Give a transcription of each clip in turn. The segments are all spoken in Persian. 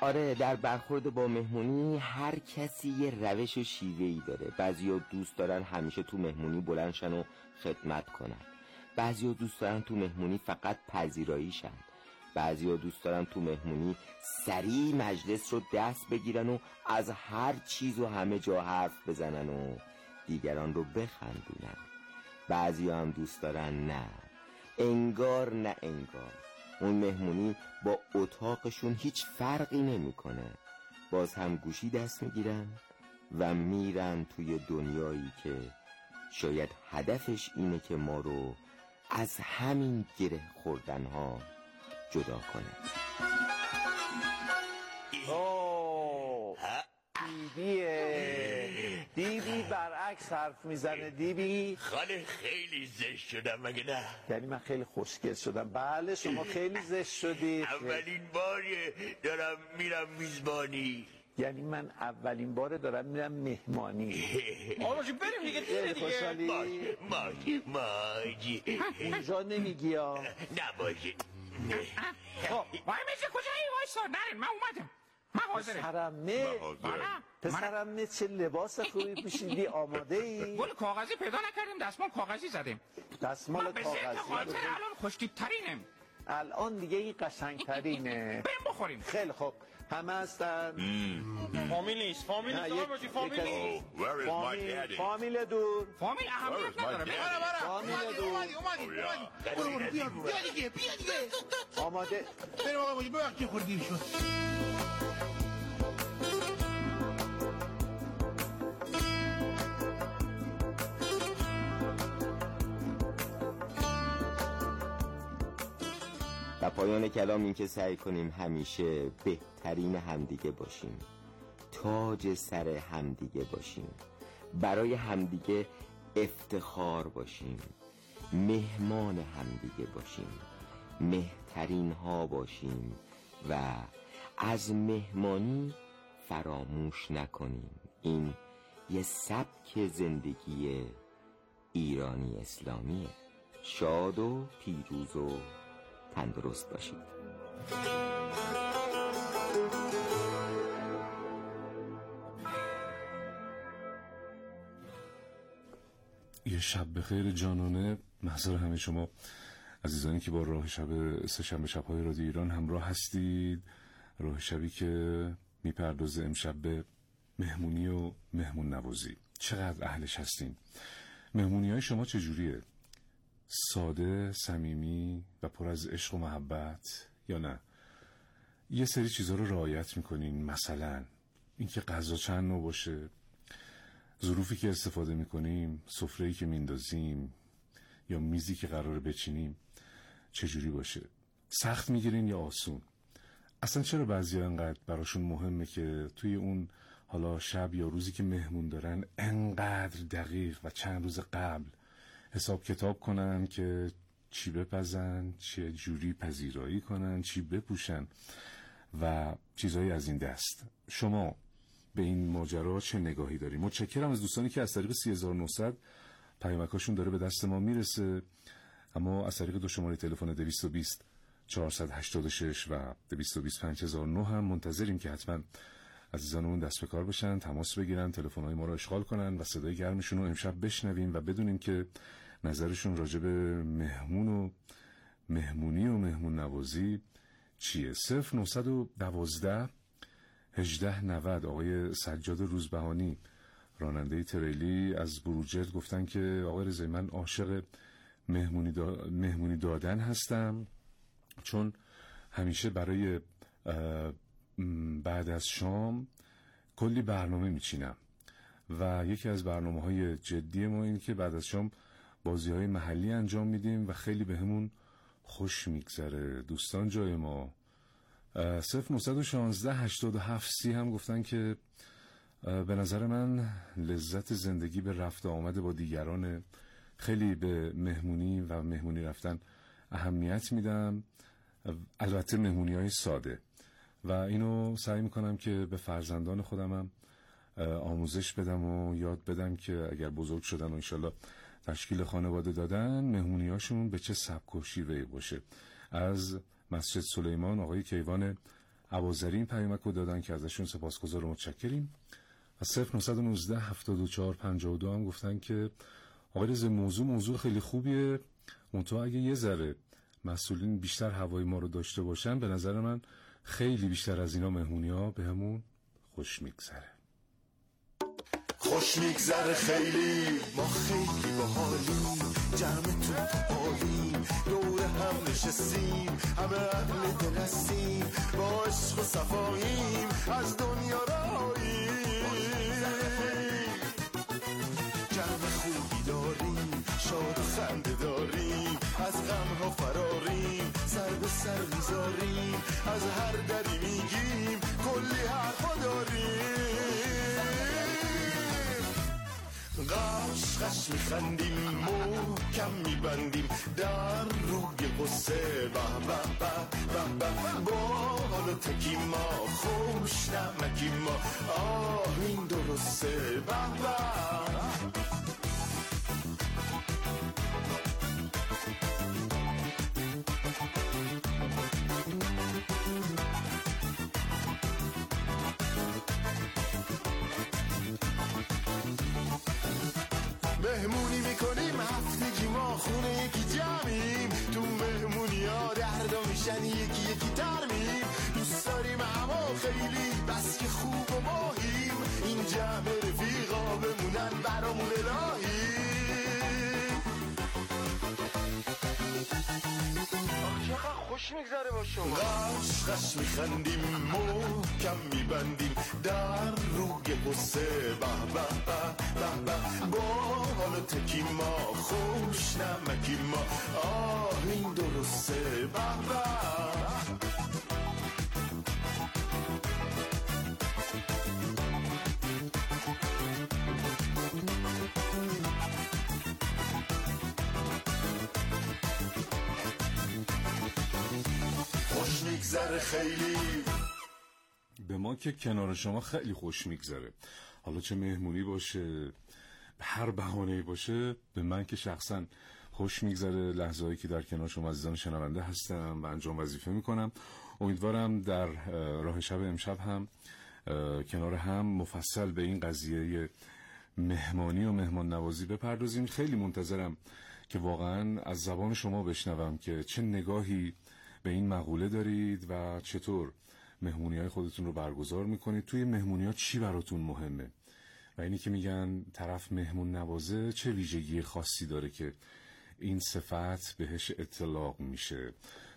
آره، در برخورد با مهمونی هر کسی یه روش و شیوه‌ای داره. بعضیا دوست دارن همیشه تو مهمونی بلند شن و خدمت کنن، بعضیا دوست دارن تو مهمونی فقط پذیرایی شن، بعضیا دوست دارن تو مهمونی سریع مجلس رو دست بگیرن و از هر چیز و همه جا حرف بزنن و دیگران رو بخندونن. بعضیا هم دوست دارن نه انگار نه انگار اون مهمونی با اتاقشون هیچ فرقی نمیکنه، باز هم گوشی دست میگیرن و میرن توی دنیایی که شاید هدفش اینه که ما رو از همین گره خوردنها جدا کنه. دیبی برعکس حرف میزنه. دیبی خاله خیلی زشت شدم مگه نه؟ یعنی من خیلی خوشگل شدم؟ بله شما خیلی زشت شدید. اولین باریه دارم میرم میزبانی. یعنی من اولین باره دارم میرم مهمانی. آقا بریم دیگه دیگه. ماجی اونجا نمیگی ها؟ نباشه. وای میشه کجایی؟ وایسا نرین من اومدم. من حاضرم. پسرم چه لباس خوبی پوشیدی، آماده ای؟ گل کاغذی پیدا نکردیم، دستمال کاغذی زدیم. دستمال کاغذی؟ الان خوشتیب ترینم. الان دیگه این قشنگ ترینه. بریم بخوریم. خیلی خوب. همه هستن؟ فامیل نیست فامیل فامیل دور. فامیل اهمیت نداره. فامیل دور. بیا دیگه آماده. بریم آقا باید ببخشی خوردیم شد. و پایان کلام این که سعی کنیم همیشه بهترین همدیگه باشیم، تاج سر همدیگه باشیم، برای همدیگه افتخار باشیم، مهمان همدیگه باشیم، مهترین ها باشیم و از مهمانی فراموش نکنیم. این یه سبک زندگی ایرانی اسلامیه. شاد و پیروز و تندرست باشید. یه شب بخیر جانانه محضر همه شما عزیزانی که با راه شب سه‌شنبه شب‌های رادیو ایران همراه هستید. راه شبی که میپردازه امشب به مهمونی و مهمون نوازی. چقدر اهلش هستین؟ مهمونی‌های شما چجوریه؟ ساده، صمیمی و پر از عشق و محبت یا نه یه سری چیزا رو رعایت میکنین؟ مثلا اینکه غذا چند نوع باشه، ظروفی که استفاده میکنیم، سفره‌ای که میندازیم یا میزی که قراره بچینیم چجوری باشه؟ سخت میگیرین یا آسون؟ اصلا چرا بعضیا انقدر براشون مهمه که توی اون حالا شب یا روزی که مهمون دارن انقدر دقیق و چند روز قبل حساب کتاب کنن که چی بپزن، چه جوری پذیرایی کنن، چی بپوشن و چیزهایی از این دست؟ شما به این ماجرا چه نگاهی داری؟ متشکرم از دوستانی که از طریق 3900 پیامکاشون داره به دست ما میرسه، اما از طریق دو شماره تلفن 220 486 و 220 5009 هم منتظریم که حتما عزیزانمون دست به کار بشن، تماس بگیرن، تلفن‌های ما رو اشغال کنن و صدای گرمشون رو امشب بشنویم و بدونیم که نظرشون راجع به مهمون و مهمونی و مهمون نوازی چیه. 0912 1890 آقای سجاد روزبهانی راننده تریلی از بروجرد گفتن که آقای رضایی من عاشق مهمونی دادن هستم، چون همیشه برای بعد از شام کلی برنامه میچینم و یکی از برنامه‌های جدی ما این که بعد از شام بازی‌های محلی انجام میدیم و خیلی بهمون خوش میگذره. دوستان جای ما 0916 87 30 هم گفتن که به نظر من لذت زندگی به رفت آمد با دیگران، خیلی به مهمونی و مهمونی رفتن اهمیت میدم، البته مهمونی‌های ساده، و اینو سعی میکنم که به فرزندان خودمم آموزش بدم و یاد بدم که اگر بزرگ شدن و انشالله تشکیل خانواده دادن مهمونیاشون به چه سبک و شیوه‌ای باشه. از مسجد سلیمان آقای کیوان عوازری این پیامک رو دادن که ازشون سپاسگزار و متشکریم. و 0919 74 52 هم گفتن که آقای رضا موضوع خیلی خوبیه، منتها اگه یه ذره مسئولین بیشتر هوای ما رو داشته باشن به نظر من خیلی بیشتر از اینا مهمونی‌ها بهمون خوش میگذره. خوش میگذره خیلی، ما خیلی باحالیم، جمع تو عالی، دور هم نشستیم، همه اهل دل هستیم، با عشق و صفاییم، از دنیا راییم، جمع خوبی داریم، شاد و خنده داریم، از غم ها فراریم، سر به سر میذاریم، از هر دری میگیم، کلی حرفا داریم، قش میخندیم، محکم میبندیم، در روی قصه به به به به به، با حالا تکیم ما، خوش نمکیم ما، این درسته به به. مهمونی میکنیم هفتگی، ما خونه یکی جمعیم، تو مهمونی ها دردا میشن یکی یکی ترمیم، دوست داریم اما خیلی بس که خوب و ماهیم، این جمع رفیقا بمونن برامون الهی، چقدر خوش میگذره با شما، قش میخندیم، محکم میبندیم، در روی قصه به به به به، با حالا تکیم ما، خوش نمکیم ما، این درسته به به. خوش میگذره خیلی، به ما که کنار شما خیلی خوش میگذره، حالا چه مهمونی باشه، هر بهانه‌ای باشه، به من که شخصا خوش میگذره لحظه‌ای که در کنار شما عزیزان شنونده هستم و انجام وظیفه میکنم. امیدوارم در راه شب امشب هم کنار هم مفصل به این قضیه مهمانی و مهمان نوازی بپردازیم. خیلی منتظرم که واقعا از زبان شما بشنوم که چه نگاهی به این مقوله دارید و چطور مهمونی‌های خودتون رو برگزار میکنید، توی مهمونی‌ها چی براتون مهمه و اینی که میگن طرف مهمون نوازه چه ویژگی خاصی داره که این صفت بهش اطلاق میشه.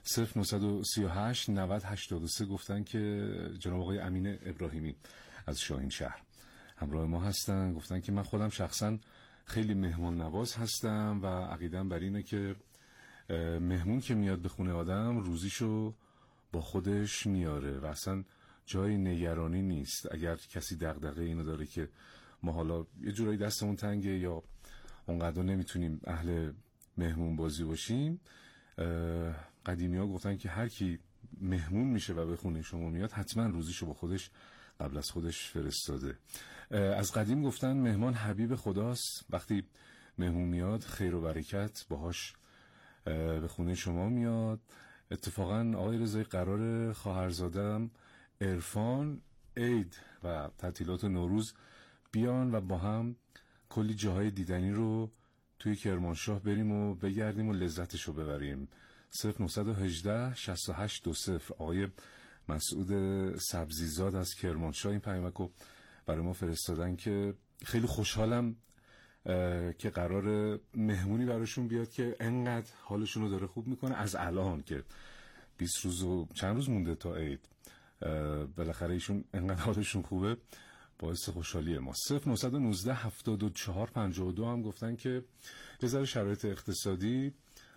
0938 90 83 گفتن که جناب آقای امین ابراهیمی از شاهین شهر همراه ما هستن، گفتن که من خودم شخصا خیلی مهمان نواز هستم و عقیدم بر اینه که مهمون که میاد به خونه آدم روزیشو با خودش میاره و اصلا جای نگرانی نیست. اگر کسی دغدغه اینو داره که ما حالا یه جورایی دستمون تنگه یا اونقدر نمیتونیم اهل مهمون بازی باشیم، قدیمی ها گفتن که هر کی مهمون میشه و به خونه شما میاد حتما روزیشو با خودش قبل از خودش فرستاده. از قدیم گفتن مهمان حبیب خداست، وقتی مهمون میاد خیر و برکت باهاش به خونه شما میاد. اتفاقا آقای رضایی قرار خواهرزادم عرفان عید و تعطیلات نوروز بیان و با هم کلی جاهای دیدنی رو توی کرمانشاه بریم و بگردیم و لذتشو ببریم. 0918 68 20 آقای مسعود سبزیزاد از کرمانشاه این پیامکو برای ما فرستادن که خیلی خوشحالم که قرار مهمونی براشون بیاد که انقدر حالشون رو داره خوب میکنه از الان که 20 روز و چند روز مونده تا عید، بالاخره ایشون انقدر حالشون خوبه باعث خوشحالی ما. 0919 74 52 هم گفتن که یه ذره شرایط اقتصادی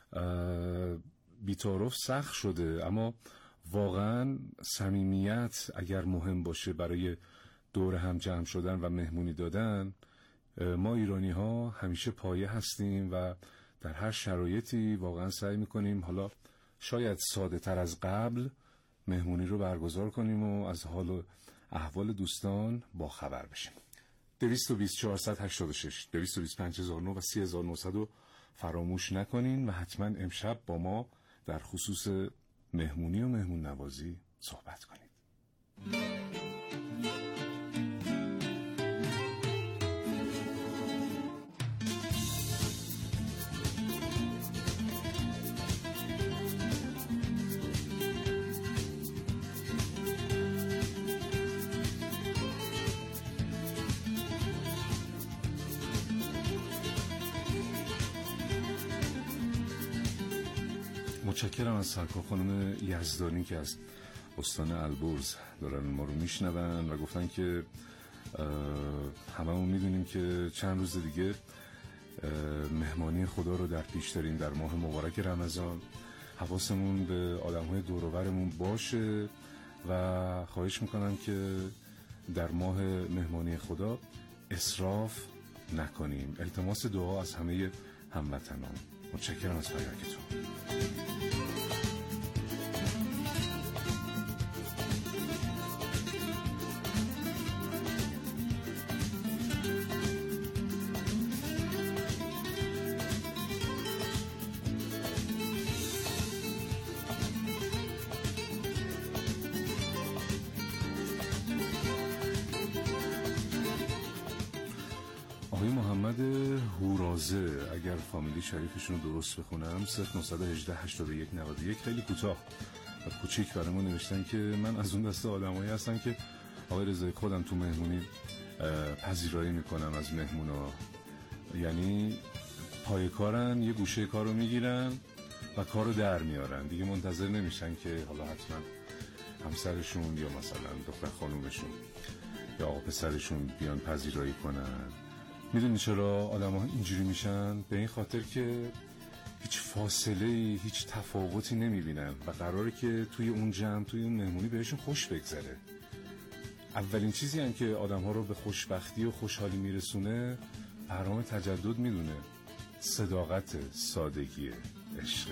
بی‌تعارف سخت شده، اما واقعا صمیمیت اگر مهم باشه برای دور هم جمع شدن و مهمونی دادن، ما ایرانی ها همیشه پایه هستیم و در هر شرایطی واقعا سعی میکنیم حالا شاید ساده تر از قبل مهمونی رو برگزار کنیم و از حال و احوال دوستان با خبر بشیم. 220 486 225 009 و 3900 رو فراموش نکنین و حتما امشب با ما در خصوص مهمونی و مهمون نوازی صحبت کنید. متشکرم از سرکار خانم یزدانی که از استان البرز دارن ما رو میشنون و گفتن که هممون میدونیم که چند روز دیگه مهمانی خدا رو در پیش داریم در ماه مبارک رمضان. حواسمون به آدم‌های دور و برمون باشه و خواهش میکنم که در ماه مهمانی خدا اسراف نکنیم. التماس دعا از همه هموطنان. متشکرم از پیامتون. آقای محمد هورازه، اگر فامیلی شریفشون رو درست بخونم، 0918 81 91 خیلی کوتاه و کوچیک برامون نوشتن که من از اون دسته آدمایی هستم که آقای رضایی خودم تو مهمونی پذیرایی میکنم از مهمونا، یعنی پای کارن یه گوشه کارو میگیرن و کارو در میارن، دیگه منتظر نمیشن که حالا حتما همسرشون یا مثلا دختر خانومشون یا آقا پسرشون بیان پذیرایی کنن. میدونی چرا آدم ها اینجوری میشن؟ به این خاطر که هیچ فاصله، هیچ تفاوتی نمیبینن و قراره که توی اون جمع، توی اون مهمونی بهشون خوش بگذره. اولین چیزی هم که آدم ها رو به خوشبختی و خوشحالی میرسونه پیام تجدد میدونه، صداقت، سادگی، عشق.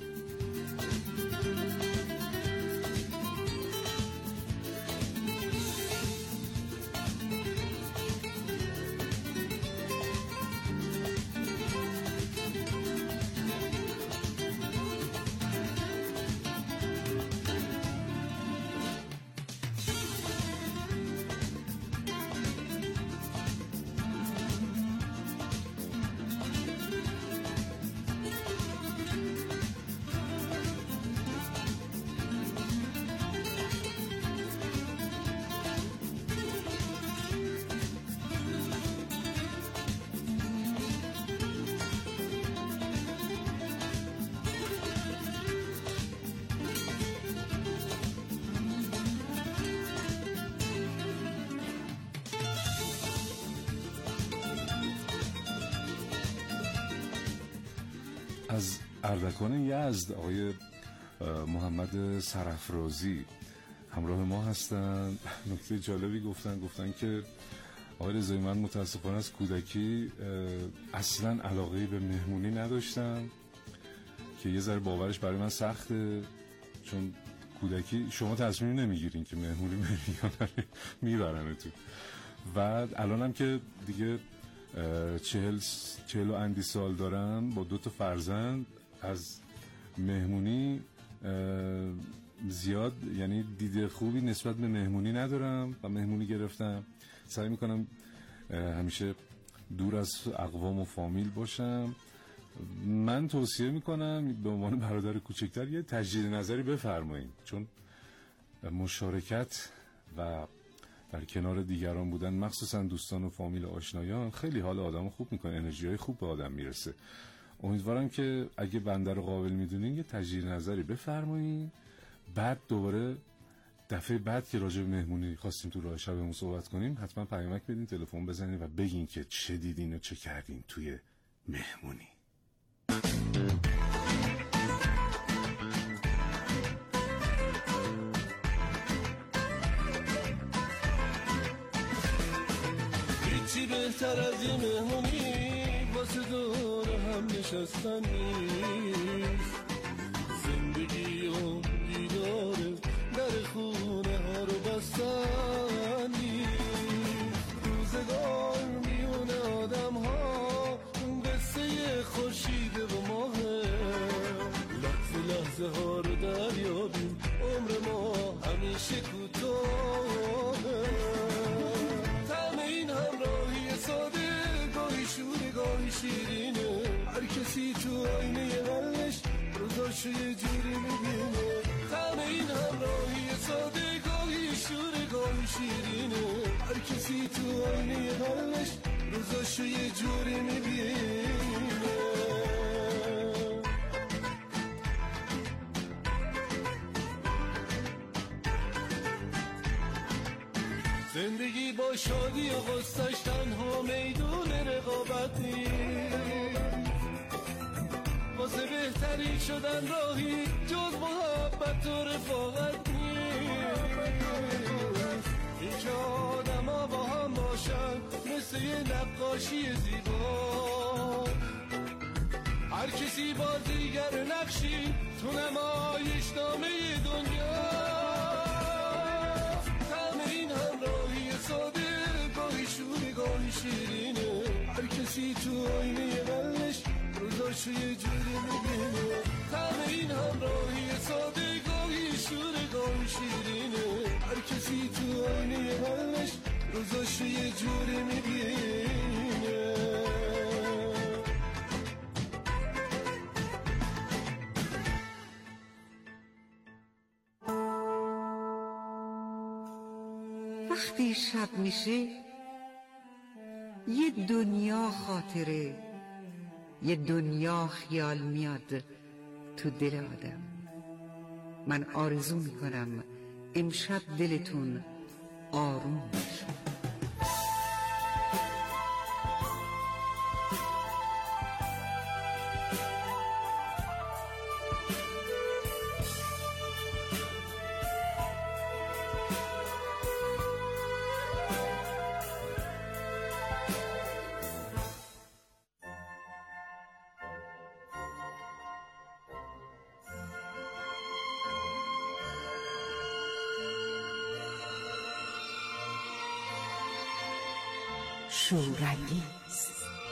از اردکان یزد آقای محمد سرافرازی همراه ما هستن. نکته جالبی گفتن که آقای رضایی من متاسفانه از کودکی اصلا علاقه‌ای به مهمونی نداشتم که یه ذره باورش برای من سخته، چون کودکی شما تصمیم نمیگیرین که مهمونی میبرن تو. و الانم که دیگه 40 و اندی سال دارم با 2 فرزند، از مهمونی زیاد یعنی دید خوبی نسبت به مهمونی ندارم و مهمونی گرفتم. سعی میکنم همیشه دور از اقوام و فامیل باشم. من توصیه میکنم به عنوان برادر کوچکتر یه تجدید نظری بفرمایید، چون مشارکت و در کنار دیگران بودن، مخصوصا دوستان و فامیل و آشنایان، خیلی حال آدم خوب میکنه، انرژیای خوب به آدم میرسه. امیدوارم که اگه بنده رو قابل میدونین یه تجدید نظری بفرمایید. بعد دوباره دفعه بعد که راجع به مهمونی خواستیم تو راه شبمون صحبت کنیم، حتما پیامک بدین، تلفن بزنین و بگین که چه دیدین و چه کردین توی مهمونی. هیچی بهتر از یه مهمونی واسه دور هم نشستن نیست. زندگی و دیداره در خونه ها رو بستن نیست. روزگار میونه آدم ها قصه خورشیده و ماهه. لحظه ها رو دریابیم، عمر ما همیشه کوتاه. گاهی شیرینه هر کسی تو آینه قلبش روزاشو یه جوری میبینه طعم این همراهی ساده گاهی شور گاهی شیرینه هر کسی تو آینه قلبش روزاشو یه جوری میبینه زندگی با شادی و غصه‌اش تنها میدون رقابت نیست واسه بهتری شدن راهی جز محبت و رفاقت نیست اینکه آدم ها با هم باشن مثل یه نقاشی زیبا هر کسی بازیگر نقشی تو نمایش نامه دنیا ساده گاهی شوری گاهی شیرینه هر کسی تو آینه قلبش روزاشو یه جوری میبینه طعم این همراهی ساده گاهی شوری گاهی شیرینه هر کسی تو آینه قلبش روزاشو یه جوری میبینه وقتی شب میشه یه دنیا خاطره یه دنیا خیال میاد تو دل آدم من آرزو میکنم امشب دلتون آروم باشه شورانگیز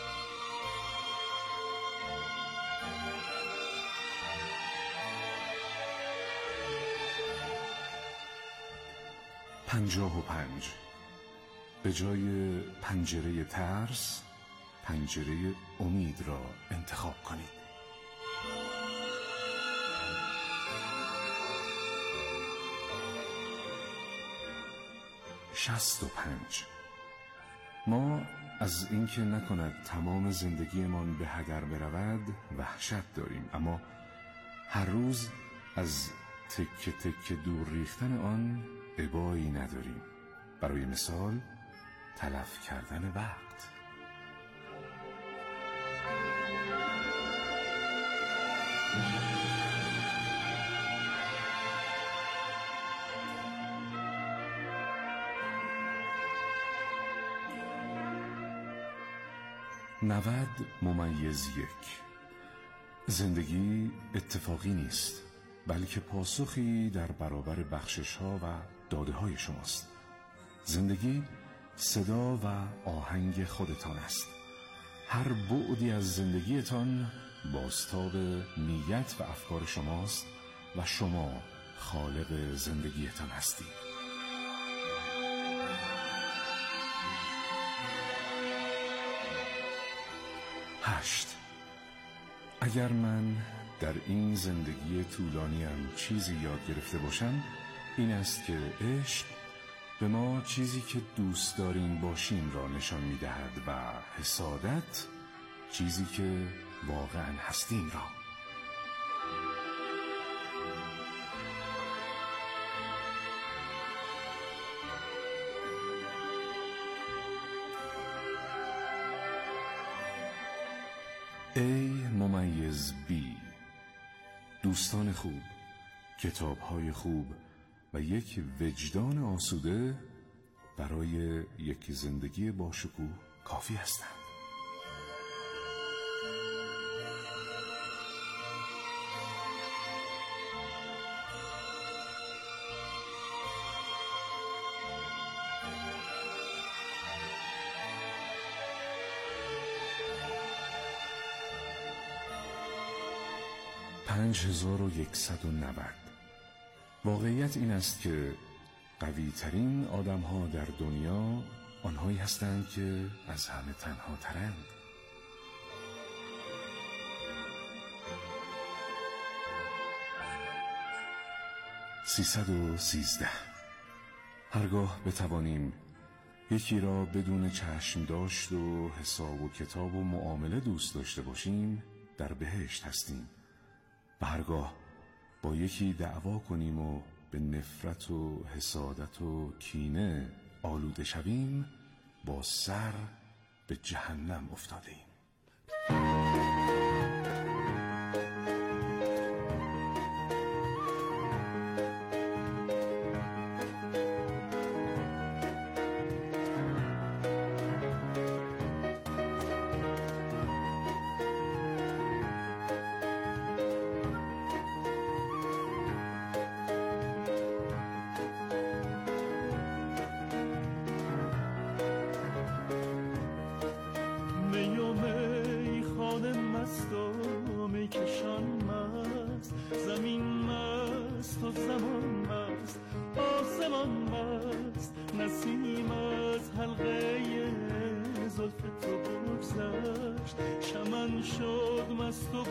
55 به جای پنجره ترس پنجره امید را انتخاب کنید. 65 ما از اینکه نکند تمام زندگیمان به هدر برود وحشت داریم، اما هر روز از تکه تکه دور ریختن آن ابایی نداریم. برای مثال تلف کردن وقت. -1 زندگی اتفاقی نیست، بلکه پاسخی در برابر بخشش‌ها و داده‌های شماست. زندگی صدا و آهنگ خودتان است. هر بعدی از زندگیتان بازتاب نیت و افکار شماست و شما خالق زندگیتان هستید. 8 اگر من در این زندگی طولانیم چیزی یاد گرفته باشم این است که عشق به ما چیزی که دوست داریم باشیم را نشان می‌دهد و حسادت چیزی که واقعاً هستیم را. A-B دوستان خوب، کتاب‌های خوب و یک وجدان آسوده برای یک زندگی با شکوه کافی هستند. $5190 واقعیت این است که قوی ترین آدم ها در دنیا آنهایی هستند که از همه تنها ترند. 313 هرگاه بتوانیم یکی را بدون چشم داشت و حساب و کتاب و معامله دوست داشته باشیم در بهشت هستیم و هرگاه با یکی دعوا کنیم و به نفرت و حسادت و کینه آلوده شویم با سر به جهنم افتاده ایم. چمن شد مست و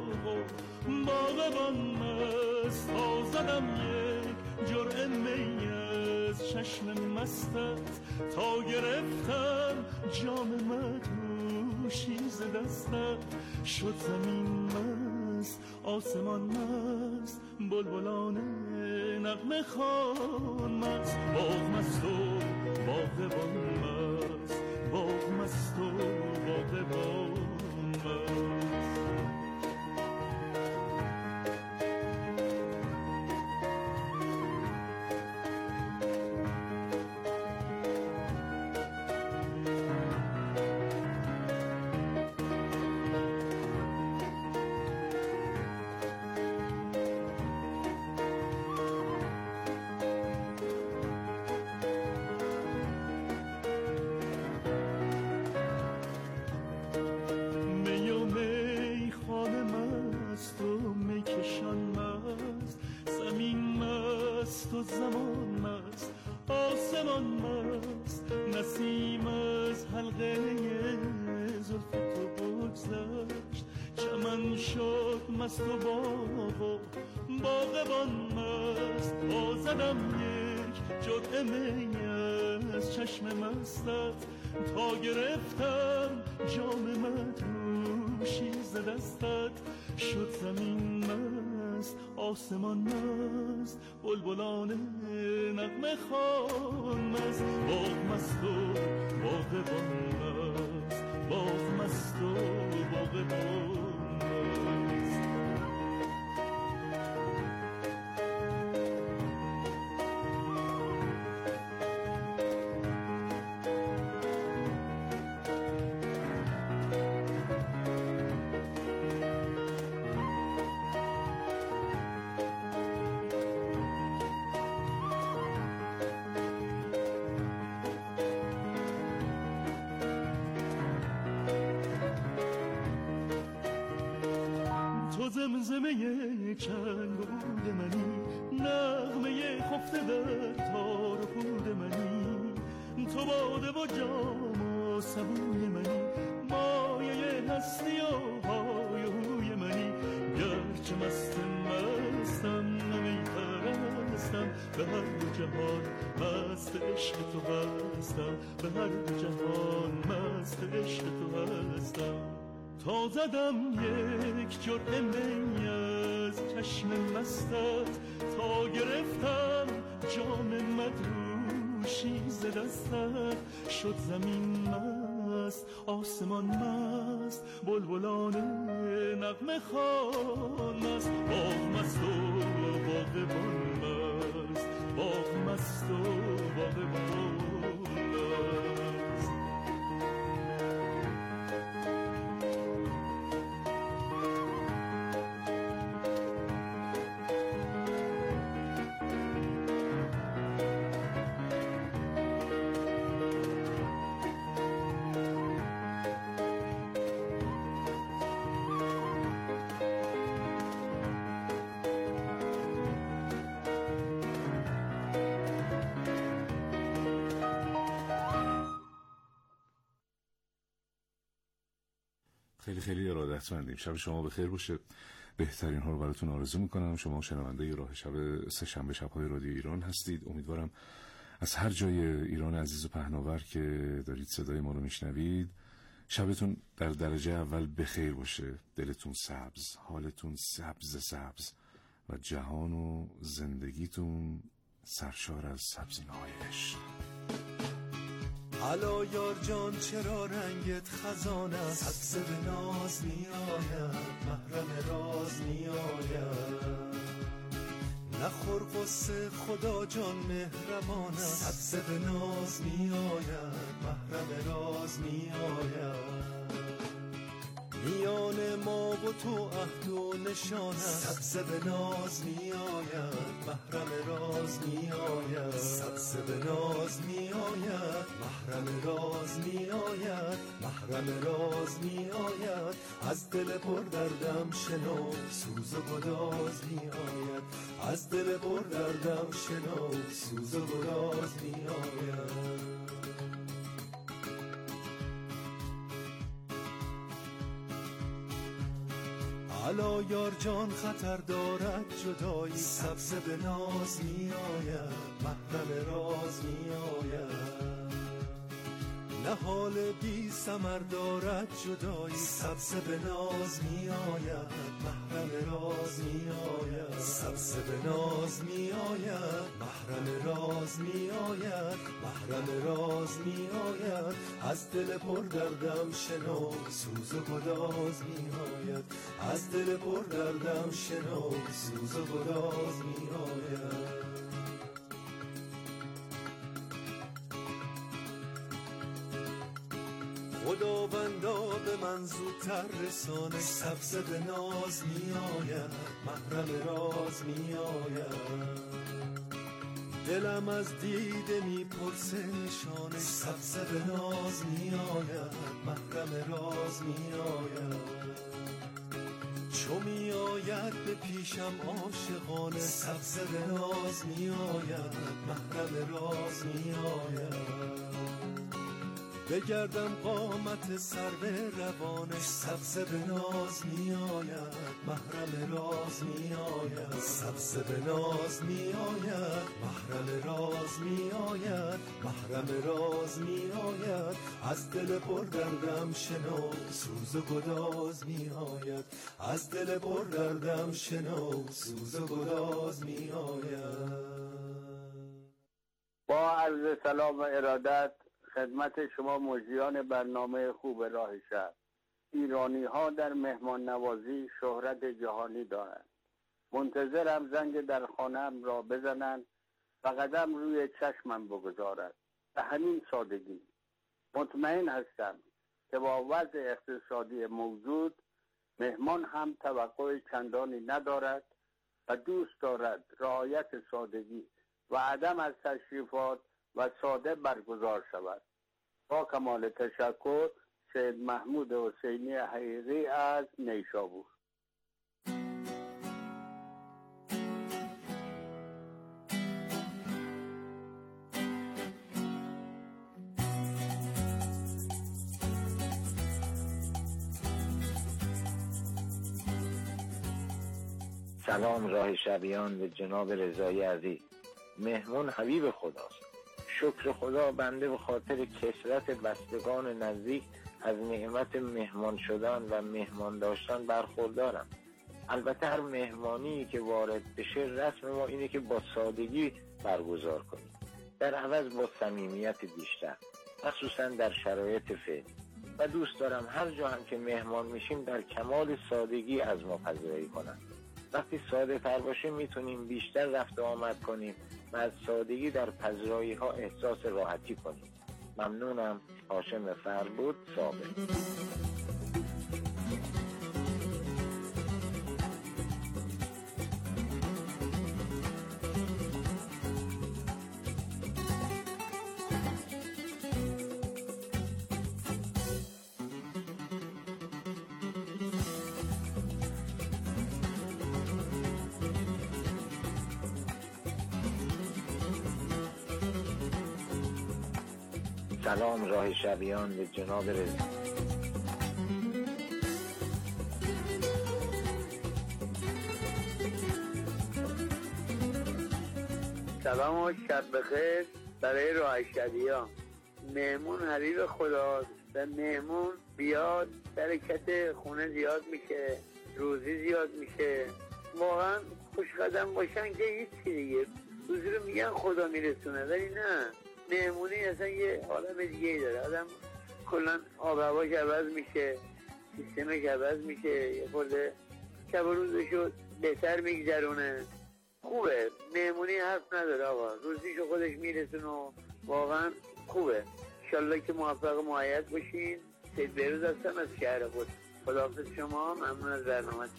باغبان مست تا زدم یک جرعه می از چشم مستت تا گرفتم جام مدهوشی ز دستت شد زمین مست آسمان مست بلبلان نغمه خوان مست باغ مست و باغبان مست باغ مست و باغبان مست مست و باغبان مست تا زدم یک جرعه می از چشم مستت تا گرفتم جام مدهوشی ز دستت شد زمین مست آسمان مست بلبلان نغمه خوان مست باغ مست و باغبان مست باغ مست و باغبان زمزمه چنگ و بود منی نغمه خفته در تار و پود منی تو باده و جام و سبوی منی مایه هستی و های و هوی منی گرچه مستم نمی پرستم به هر دو جهان مست عشق تو هستم به هر دو جهان مست عشق تو هستم تا زدم یک جرعه می از چشم مستت تا گرفتم جام مدهوشی ز دستت شد زمین مست آسمان مست بلبلان نغمه خوان مست باغ مست و باغبان مست باغ مست و باغبان مست خیلی ارادتمندیم. شب شما بخیر باشه. بهترین ها رو براتون آرزو میکنم. شما شنونده راه شب سه‌شنبه شب‌های رادیو ایران هستید. امیدوارم از هر جای ایران عزیز و پهناور که دارید صدای ما رو میشنوید شبتون در درجه اول بخیر باشه، دلتون سبز، حالتون سبز و جهان و زندگیتون سرشار از سبزینه‌های عشق. حالا یار جان چرا رنگت خزان است، سبز به ناز میآید، محرم راز میآید. نخور قصه خدا جان مهربان است، سبز به ناز میآید، محرم راز میآید. میان ما و تو عهد و نشان است، سبز به ناز میآید، محرم راز میآید. سبز به ناز میآید، محرم راز میآید، محرم راز میآید. از دل پر دردم شنو سوز و گداز میآید، از دل پر دردم شنو سوز و گداز میآید. حالا یار جان خطر دارد جدایی، سبز به ناز می آید، محرم راز می آید. نهال بی ثمر دارد جدایی، سبز به ناز می آید، محرم راز می آید. سبز به ناز می آید، محرم راز می آید، محرم راز می آید. از دل پر دردم شنو سوز و گداز می آید، از دل پر دردم شنو سوز و گداز می آید. خداوندا به من زودتر رسانش، سبز به ناز می آید، محرم راز می آید. دلم از دیده می پرسه نشانش، سبز به ناز می آید، محرم راز می آید. چو می آید به پیشم عاشقانه، سبز به ناز می آید، محرم راز می آید. بگردم قامت سر به روانش، سبز به ناز می آید، محرم راز می آید. سبز به ناز می آید، محرم راز می آید، محرم راز می آید. از دل پر دردم شنو سوز و گداز می آید، از دل پر دردم شنو سوز و گداز می آید. با عرض سلام و ارادت خدمت شما مجریان برنامه خوب راه شب. ایرانی ها در مهمان نوازی شهرت جهانی دارند. منتظرم زنگ در خانه‌ام را بزنند و قدم روی چشمم بگذارد. به همین سادگی. مطمئن هستم که با وضع اقتصادی موجود مهمان هم توقع چندانی ندارد و دوست دارد رعایت سادگی و عدم از تشریفات و ساده برگزار شود. با کمال تشکر، سید محمود حسینی حقیقی از نیشابور. سلام راه شبیان به جناب رضایی عزیز. مهمون حبیب خداست. شکر خدا بنده به خاطر کثرت بستگان نزدیک از نعمت مهمان شدن و مهمان داشتن برخوردارم. البته هر مهمانی که وارد بشه رسم ما اینه که با سادگی برگزار کنیم، در عوض با صمیمیت بیشتر، مخصوصا در شرایط فعلی. و دوست دارم هر جا هم که مهمان میشیم در کمال سادگی از ما پذیرایی کنن. وقتی ساده تر باشه میتونیم بیشتر رفت و آمد کنیم و از سادگی در پذیرایی ها احساس راحتی کنیم. ممنونم. هاشم فربود، ثابت. سلام راه شبیان به جناب رضا. سلام و شب بخیر برای راهشبیان. مهمون حبیب خداست و مهمون بیاد برکت خونه زیاد میشه، روزی زیاد میشه. واقعا خوش قدم باشن که هیچی دیگه، روزی رو میگن خدا میرسونه، ولی نه، مهمونی اصلا یه عالم دیگه ای داره. آدم کلا آب هواش عوض میشه، سیستمش عوض میشه، یه خورده شب و روزشو بهتر میگذرونه. خوبه مهمونی، حرف نداره آقا، روزیشو خودش میرسونه و واقعا خوبه. انشالله که موفق و معید باشین. سید بهروز هستم از شهر خود. خداحافظ شما، ممنون از برنامه.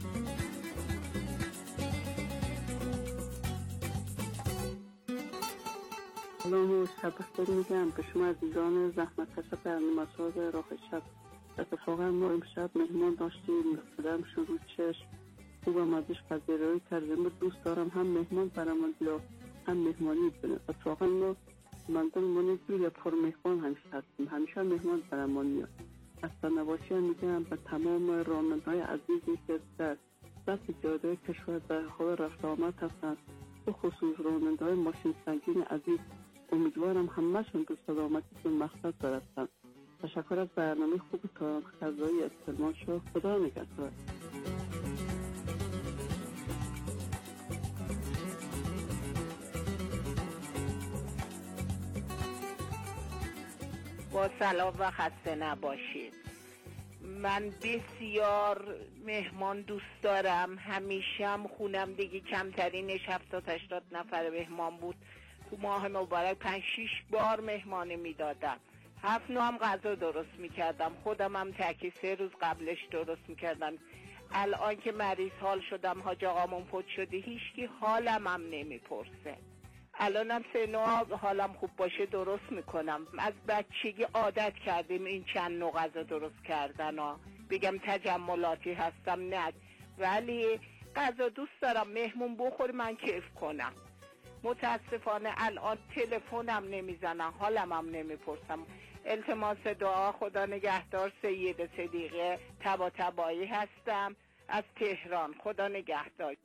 سلام و شب بخیر میگم به شما عزیزان زحمتکش برنامه‌ساز راه شب. اتفاقا ما امشب مهمان داشتیم، بدم شروع چشم خوبم ازش پذیرایی کردیم. دوست دارم هم مهمان برمان بیاد هم مهمانی بینه. اتفاقا ما منظورمون جوری پر مهمان همیشه هستیم، همیشه مهمان برمان میاد. اصلا نباشی میگم به تمام راننده‌های عزیزی که در دست جاده کشور در حال رفت آمد هستند، به خصوص راننده‌های ماشین سنگین عزیز، امیدوارم همه‌شون به سلامتی به مقصد برسن. تشکر از برنامه خوبتان. خزایی از کرمانشاه. خدا نگهدار. با سلام و خسته نباشید. من بسیار مهمان دوست دارم، همیشه هم خونم دیگه کمترینش 70-80 نفر مهمان بود. تو ماه مبارک 5-6 بار مهمانی میدادم. 7 نوع هم غذا درست میکردم، خودم هم تکی 3 روز قبلش درست میکردم. الان که مریض حال شدم، حاج آقامون فوت شده، هیچکی حالم هم نمیپرسه. الانم 3 نوع حالم خوب باشه درست میکنم. از بچگی عادت کردیم این چند نوع غذا درست کردن ها. بگم تجملاتی هستم نه، ولی غذا دوست دارم مهمون بخوری من کیف کنم. متاسفانه الان تلفنم نمیزنن، حالم هم نمیپرسم. التماس دعا. خدا نگهدار. سید صدیقه طباطبایی هستم از تهران. خدا نگهدار.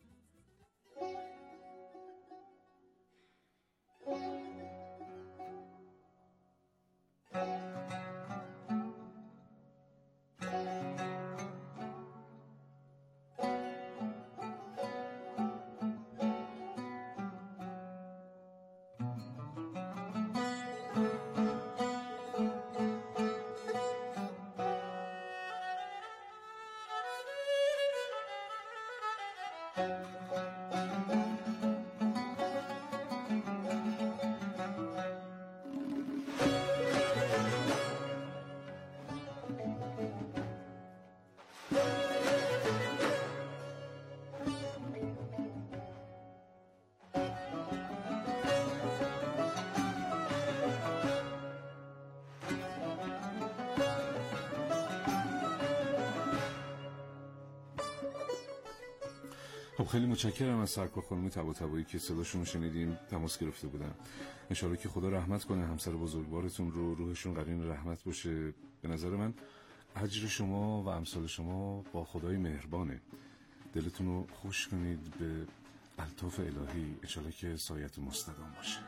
خب خیلی متشکرم از سرکار خانم طباطبایی که صداشون رو شنیدیم، تماس گرفته بودن. انشالله که خدا رحمت کنه همسر بزرگوارتون رو، روحشون قرین رحمت باشه. به نظر من اجر شما و امثال شما با خدای مهربانه. دلتون رو خوش کنید به الطاف الهی، انشالله که سایت مستدام باشه.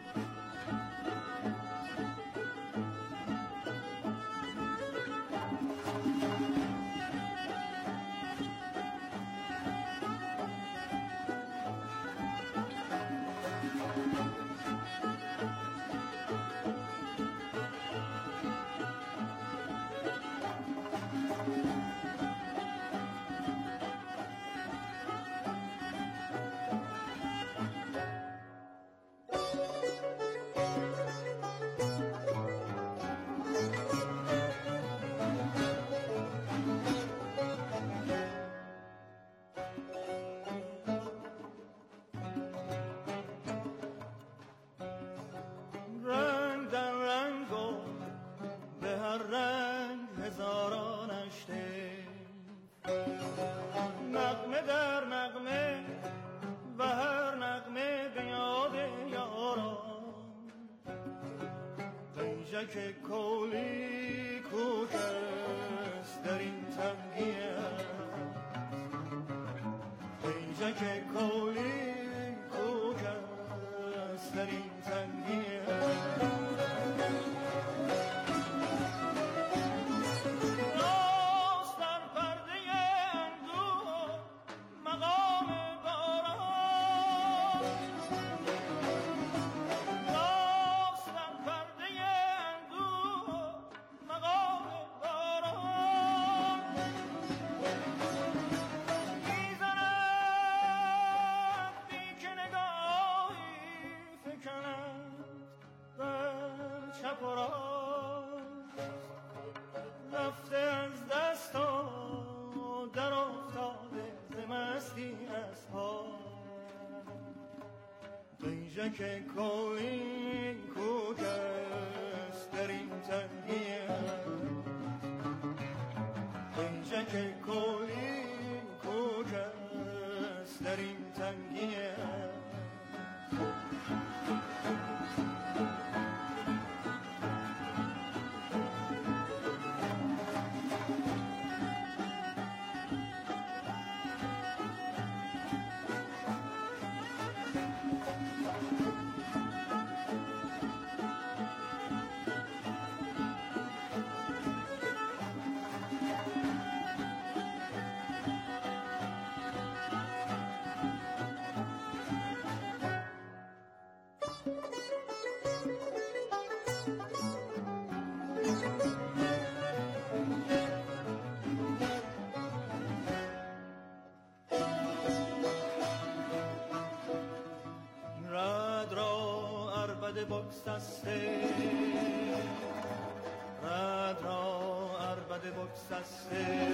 که کولی کوک است در این تنگیه، اینجا که کولی کوک خوراک رفته از دستا در افتاده ز مستی از پا قیژک کلین کوکست در این تنگیه قیژک کلین کوکست در این تنگیه بگسسته رد را عربده بگسسته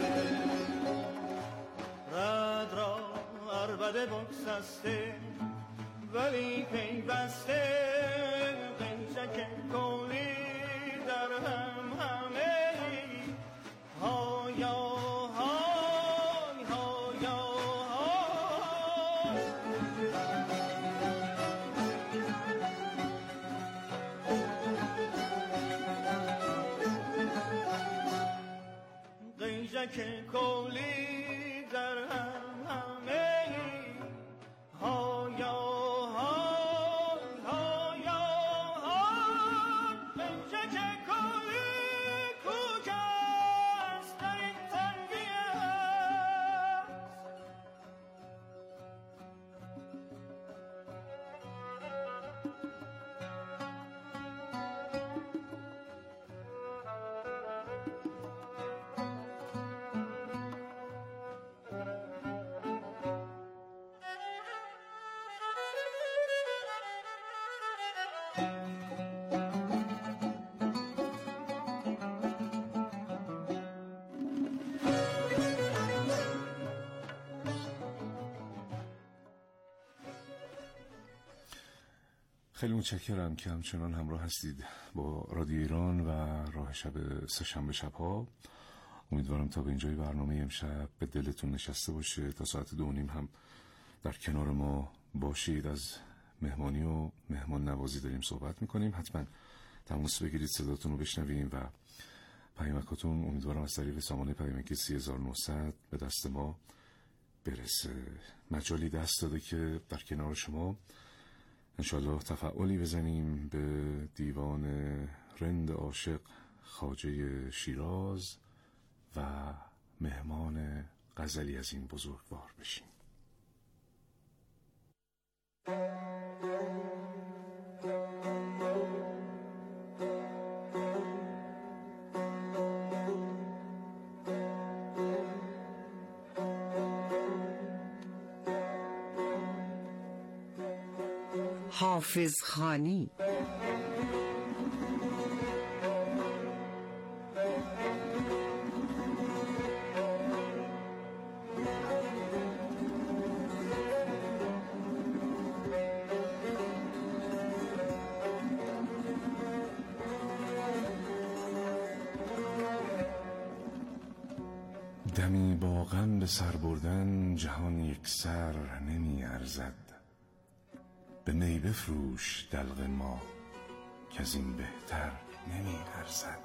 رد را عربده بگسسته ولی پیوسته قیژک کولی در هم همه هایا های هایا قیژک کولی در هم همه هایا های هایا قیژک کولی کوکست در این تنگی است خیلی متشکرم که همچنان همراه هستید با رادیو ایران و راه شب سه‌شنبه شب‌ها. امیدوارم تا به اینجای برنامه امشب به دلتون نشسته باشه. تا ساعت 2:30 هم در کنار ما باشید. از مهمانی و مهمان نوازی داریم صحبت میکنیم. حتما تماس بگیرید، صداتون رو بشنویم و پیامکاتون امیدوارم از طریق سامانه پیامکی 3900 به دست ما برسه. مجالی دست داده که در کنار شما انشالله تفعالی بزنیم به دیوان رند عاشق خواجه شیراز و مهمان غزلی از این بزرگوار بشیم. حافظ خانی دمی با غم به سر بردن جهان یک سر نمی ارزد. به می بفروش دلق ما که از این بهتر نمی ارزد.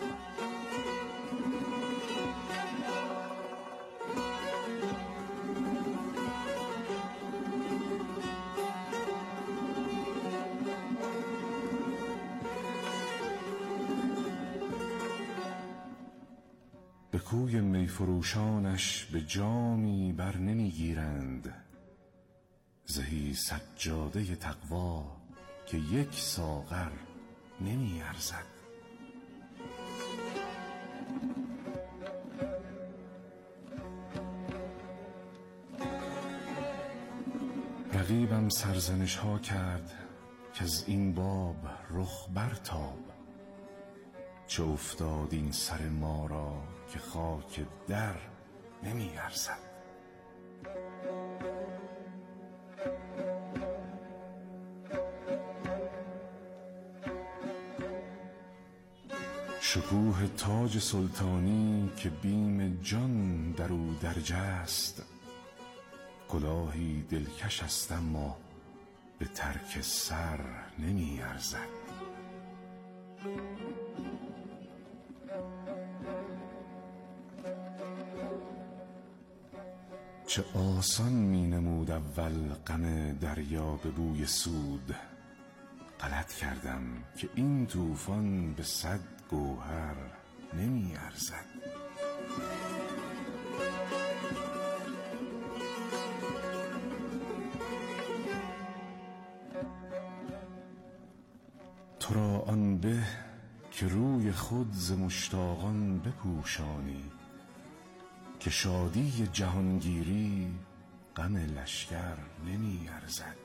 به کوی می فروشانش به جامی بر نمی گیرند. زهی سجاده تقوا که یک ساغر نمی ارزد. رقیبم سرزنش ها کرد که از این باب رخ برتاب. چه افتاد این سر ما را که خاک در نمی ارزد. شکوه تاج سلطانی که بیم جان در او درج است، کلاهی دلکش است اما به ترک سر نمی ارزد. چه آسان می نمود اول غم دریا به بوی سود، غلط کردم که این طوفان به 100 گوهر نمی ارزد. تو را آن به که روی خود ز مشتاقان بپوشانی، که شادی جهانگیری غم لشکر نمی ارزد.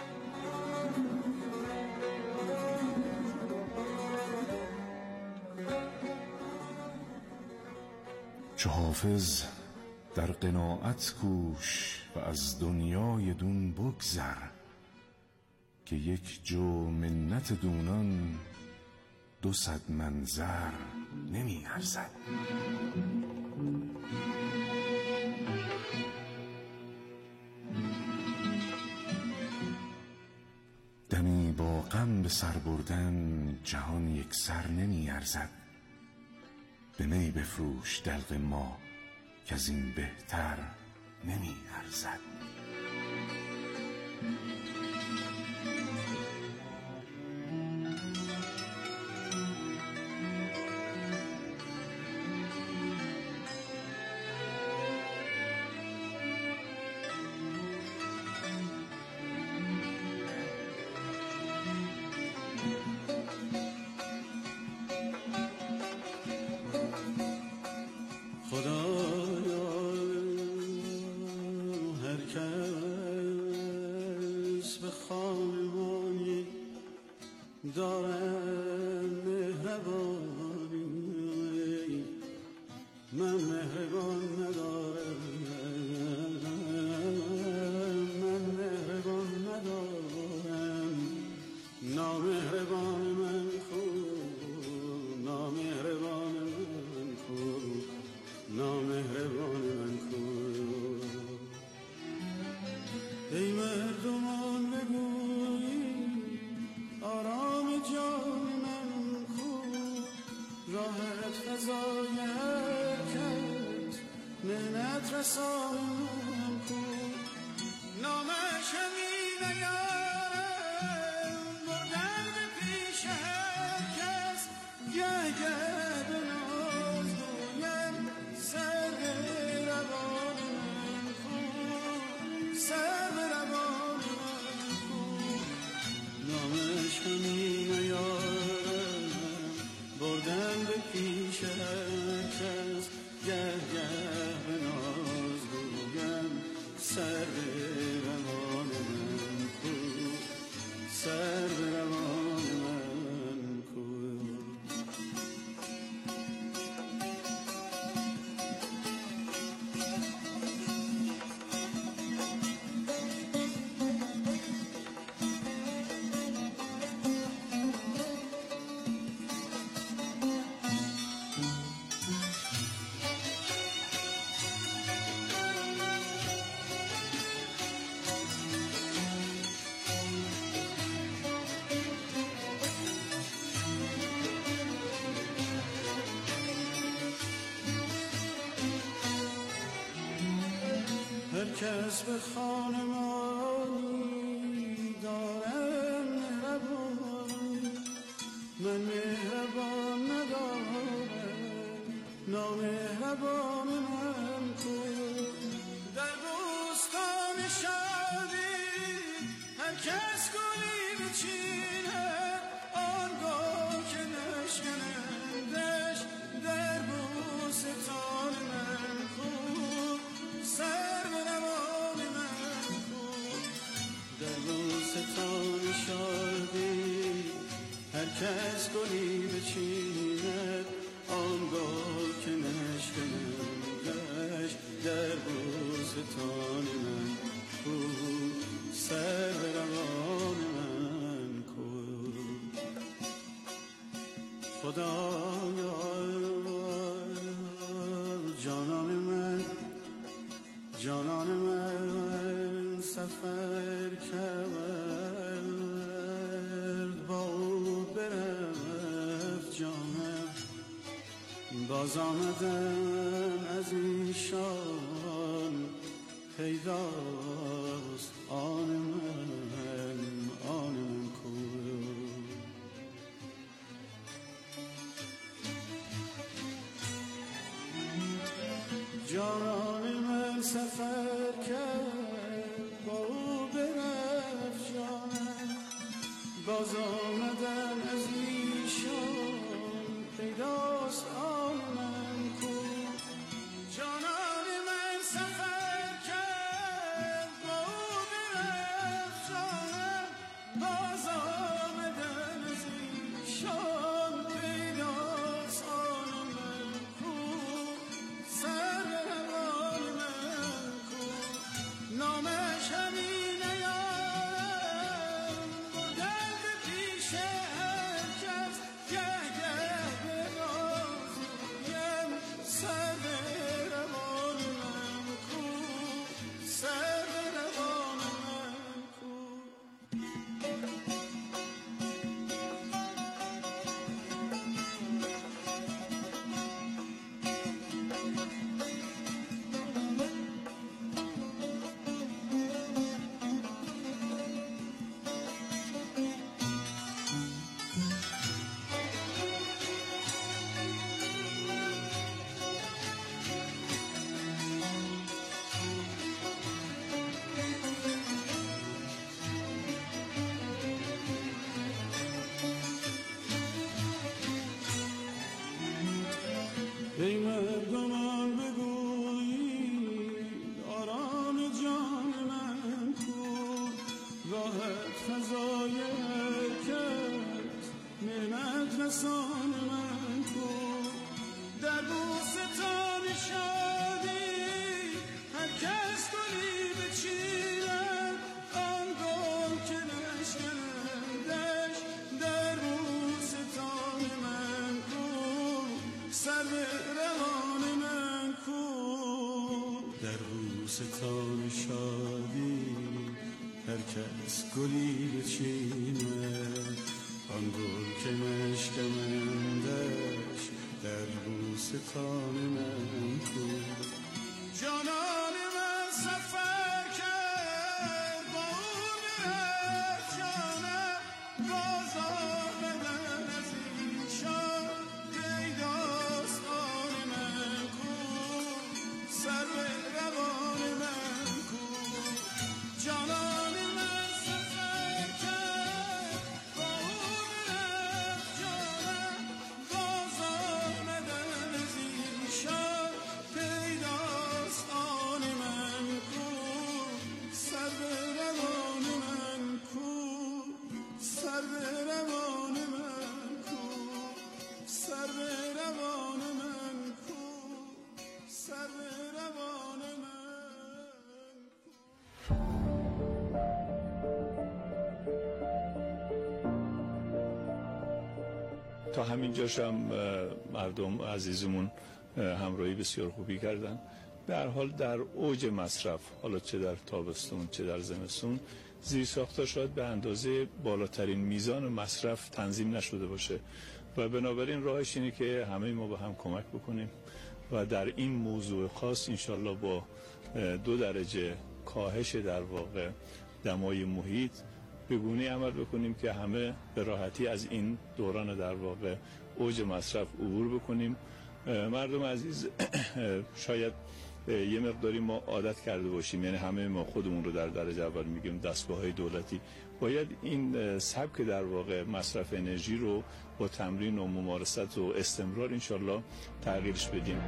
چو حافظ در قناعت کوش و از دنیای دون بگذر، که یک جو منت دونان 200 منظر نمی ارزد. دمی با غم به سر بردن جهان یک سر نمی ارزد. به می بفروش دلق ما که از این بهتر نمی ارزد. کس به خانمانی دارم مهربان، من مهربان ندارم، نامهربان من کو. در بستان شادی هر کس گلی بچیند، آنگاه که نشکنندش در بوستان من کو. سر به روان من کو، در بوستان من کو سر روان من کو خدایا جانان من سفر کرد با برفت جانم باز آمدم از ایشان پیداست آن من کو جانان من سفر کرد با او برفت جانم باز آمدن از ایشان پیداست آن من کو جانان من سفر کرد با او برفت جانم باز آمدن از ایشان پیداست آن من کو سر نامش همینه یارم بردن به پیش هر کس گه به رازویم سر به روان من کو سر به روان من کو ای مردمان بگویید آرام جان من کو راحت فضای کس نعمت رسان من کو در بوستان شادی هر کس گلی بچیند آن گل که نشکندش در بوستان من کو سر به روان من کو در بوستان شادی هر کس گلی بچیند آن گل که نشکندش در بوستان من کو جانان من سفر کرد با او برفت جانم باز آمدن از ایشان پیداست آن من کو سر به روان من کو جانان من سفر کرد با او برفت جانم باز آمدن از ایشان پیداست آن من کو سر به روان من کو سر به روان من کو سر به روان من کو سر به روان من تا همین جاشم مردم عزیزمون همراهی بسیار خوبی کردن. به هر حال در اوج مصرف، حالا چه در تابستون چه در زمستون، زیرساخت‌ها شاید به اندازه بالاترین میزان مصرف تنظیم نشده باشه و بنابراین راهش اینه که همه ما با هم کمک بکنیم و در این موضوع خاص انشالله با 2 درجه کاهش در واقع دمای محیط به گونه‌ای عمل بکنیم که همه به راحتی از این دوران در واقع اوج مصرف عبور بکنیم. مردم عزیز، شاید یه مقداری ما عادت کرده باشیم، یعنی همه ما خودمون رو در درجه اول میگیم دستگاه‌های دولتی، باید این سبک در واقع مصرف انرژی رو با تمرین و ممارست و استمرار انشالله تغییرش بدیم.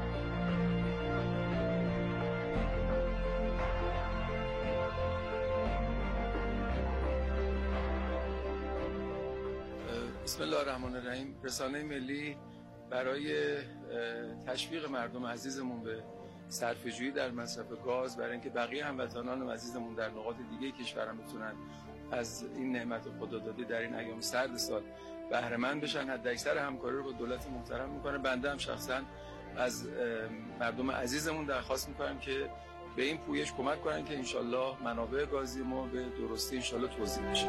بسم الله الرحمن الرحیم. رسانه ملی برای تشویق مردم عزیزمون به صرفه‌جویی در مصرف گاز برای اینکه بقیه هموطنان عزیزمون در نقاط دیگه کشورم بتونن از این نعمت خدا داده در این ایام سرد سال بهره مند بشن. حداکثر همکاری رو با دولت محترم میکنه. بنده هم شخصا از مردم عزیزمون درخواست میکنم که به این پویش کمک کنن که انشالله منابع گازی ما به درستی انشالله توزیع بشه.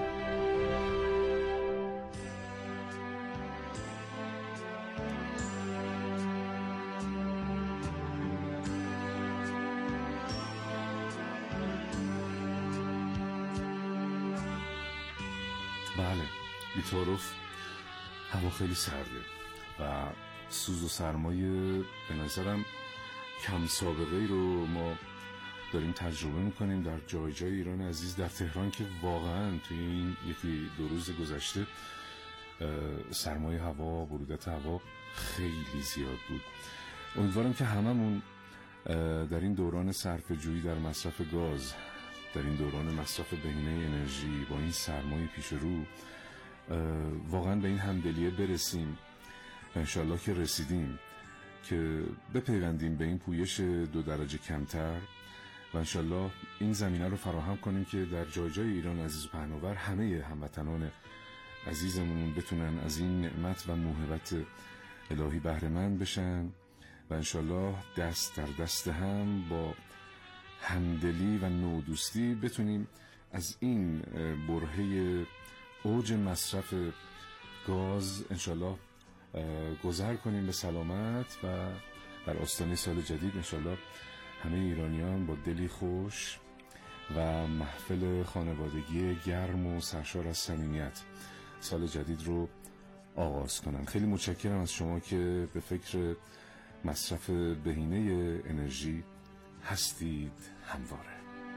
بله، بی‌تعارف هوا خیلی سرده و سوز و سرمایه به نظرم کم سابقه ای رو ما داریم تجربه میکنیم در جای جای ایران عزیز. در تهران که واقعا توی این یکی دو روز گذشته سرمایه هوا، برودت هوا خیلی زیاد بود. امیدوارم که هممون در این دوران صرفه‌جویی در مصرف گاز، در این دوران مصرف بهینه انرژی با این سرمایه پیش رو واقعا به این همدلیه برسیم. انشالله که رسیدیم که بپیوندیم به این پویش 2 درجه کمتر و انشالله این زمینه رو فراهم کنیم که در جای جای ایران عزیز و پهناور همه هموطنان عزیزمون بتونن از این نعمت و موهبت الهی بهره مند بشن و انشالله دست در دست هم با همدلی و نودوستی بتونیم از این برهه اوج مصرف گاز انشالله گذر کنیم به سلامت و در آستانه سال جدید انشالله همه ایرانیان با دلی خوش و محفل خانوادگی گرم و سرشار از صمیمیت سال جدید رو آغاز کنن. خیلی متشکرم از شما که به فکر مصرف بهینه انرژی هستید همواره.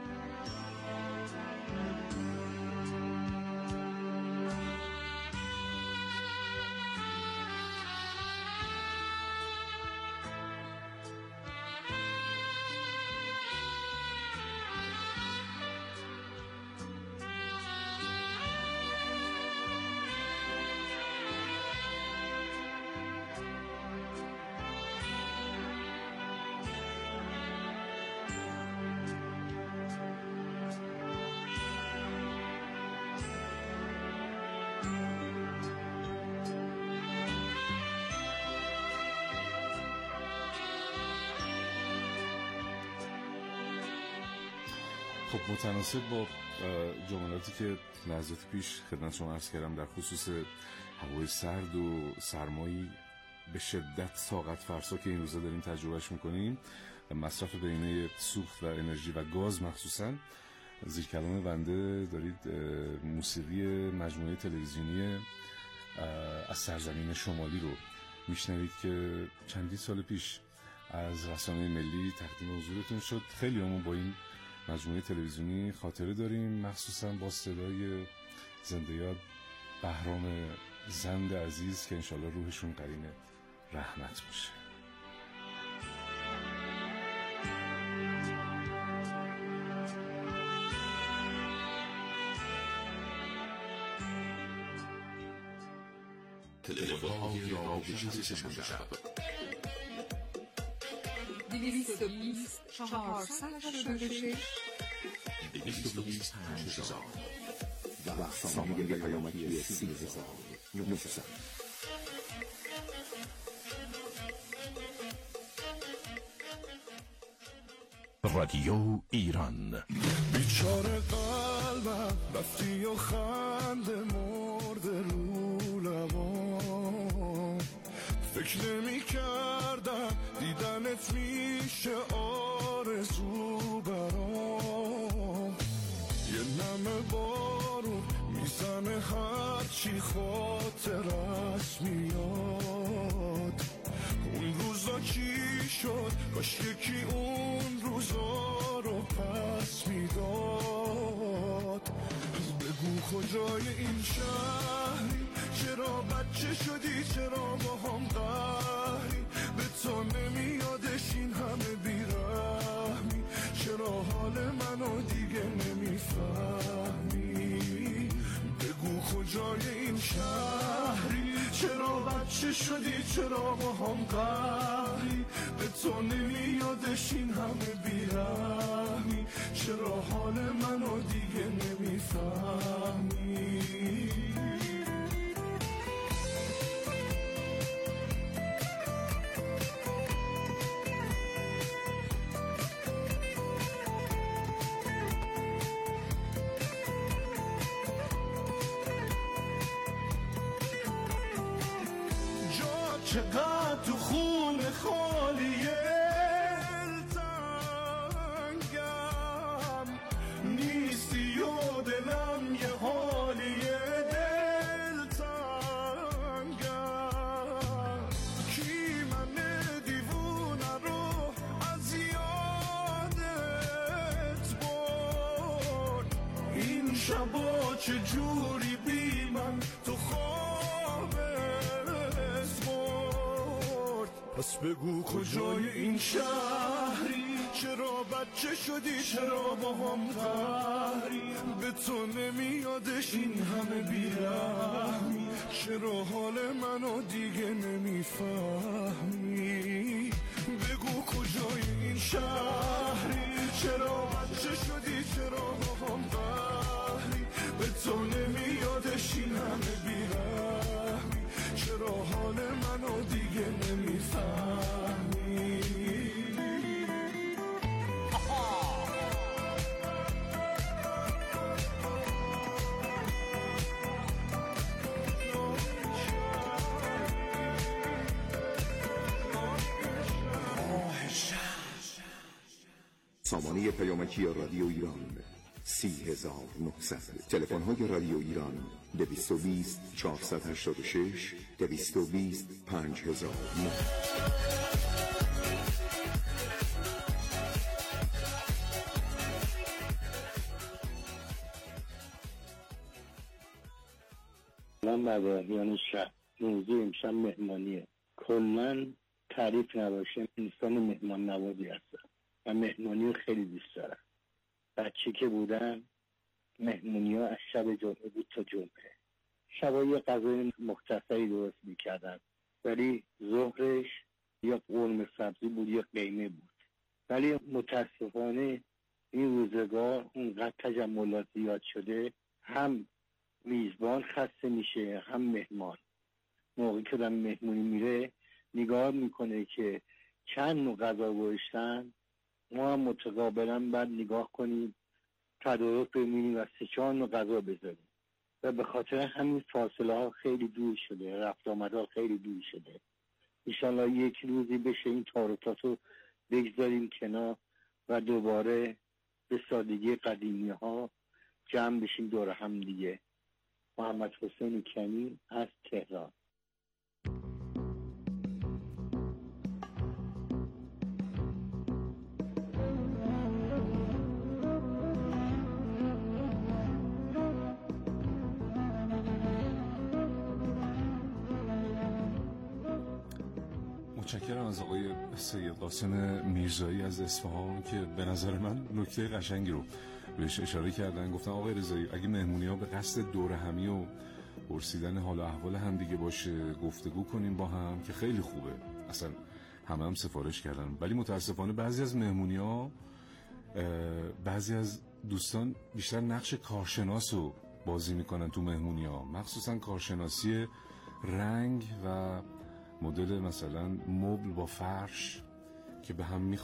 خب متناسب با جملاتی که لحظات پیش خدمت شما عرض کردم در خصوص هوای سرد و سرمایی به شدت طاقت فرسا که این روزا داریم تجربهش میکنیم و مصرف بهینه سوخت و انرژی و گاز مخصوصا، زیر کلام بنده دارید موسیقی مجموعه تلویزیونی از سرزمین شمالی رو میشنوید که چندین سال پیش از رسانه ملی تقدیم حضورتون شد. خیلی همون با این مجموعه تلویزیونی خاطره داریم، مخصوصا با صدای زنده یاد بهرام زند عزیز که انشالله روحشون قرین رحمت باشه. تلفن‌های رابطه سه‌شنبه شب 220 466 220 5000 و سامانه پیامکی 30900. رادیو ایران. بیچاره قلبم رفتی و خنده مرده رو لبام، فکر نمی کردم دیدنت میشه آرزو برام، یه نمه بارون میزنه هرچی خاطرش میاد، اون روزا چی شد کاش یکی اون روزا رو پس میداد، بگو کجای این شهری، چرا بچه شدی، چرا با هم قهری، به تو نمیادش این همه بیرحمی، چرا حال منو دیگه نمیفهمی، بگو کجای این شهری، چرا بچه شدی، چرا با هم قهری، به به تو نمیادش این همه بیرحمی، چرا حال منو دیگه نمیفهمی؟ چقدر تو خون خالیه دلتنگم، نیستی و دلم یه حالیه دلتنگم، کی من دیوونه رو از یادت برد؟ این شبا چجوری بی من تو پس بگو کجای این شهری، چرا بچه شدی، چرا با هم قهری؟ به تو نمیادش این همه بیرحمی، چرا حال منو دیگه نمیفهمی؟ بگو کجای این شهری، چرا بچه شدی، چرا با هم قهری؟ به تو نمیادش این همه بیرحمی، چرا حال منو دیگه نمیفهمی؟ سامانه پیامکی رادیو ایران 30900. تلفن های رادیو ایران 220 486 220 5009. من مدرحیان شهر. موضوع امشب مهمانیه. کلن تعریف نباشه انسان مهمان نوازی هستم و مهمانی رو خیلی دوست دارم. بچه که بودم مهمونی ها از شب جمعه بود تا جمعه. شبا یه غذای مختصری درست میکردن، ولی ظهرش یا قرمه سبزی بود یا قیمه بود. ولی متاسفانه این روزگار اونقدر تجملات زیاد شده، هم میزبان خسته میشه هم مهمان. موقعی که دم مهمونی میره نگاه میکنه که چند نوع غذا گذاشتن، ما هم متقابلا بعد نگاه کنیم تدارک ببینیم و 3-4 نوع غذا بذاریم و به خاطر همین فاصله ها خیلی دور شده، رفت آمدها خیلی دور شده. انشالله یک روزی بشه این تعارفات رو بگذاریم کنار و دوباره به سادگی قدیمی ها جمع بشیم دور هم دیگه. محمد حسین کنی از تهران. متشکرم از آقای سید قاسم میرزایی از اصفهان که به نظر من نکته قشنگی رو بهش اشاره کردن. گفتن آقای رضایی اگه مهمونی ها به قصد دور همی و پرسیدن حال و احوال هم دیگه باشه، گفتگو کنیم با هم که خیلی خوبه. اصلا هم سفارش کردن، ولی متاسفانه بعضی از مهمونی ها بعضی از دوستان بیشتر نقش کارشناس رو بازی میکنن تو مهمونی ها، مخصوصا کارشناسی رنگ و مدل مثلا مبل با فرش که به هم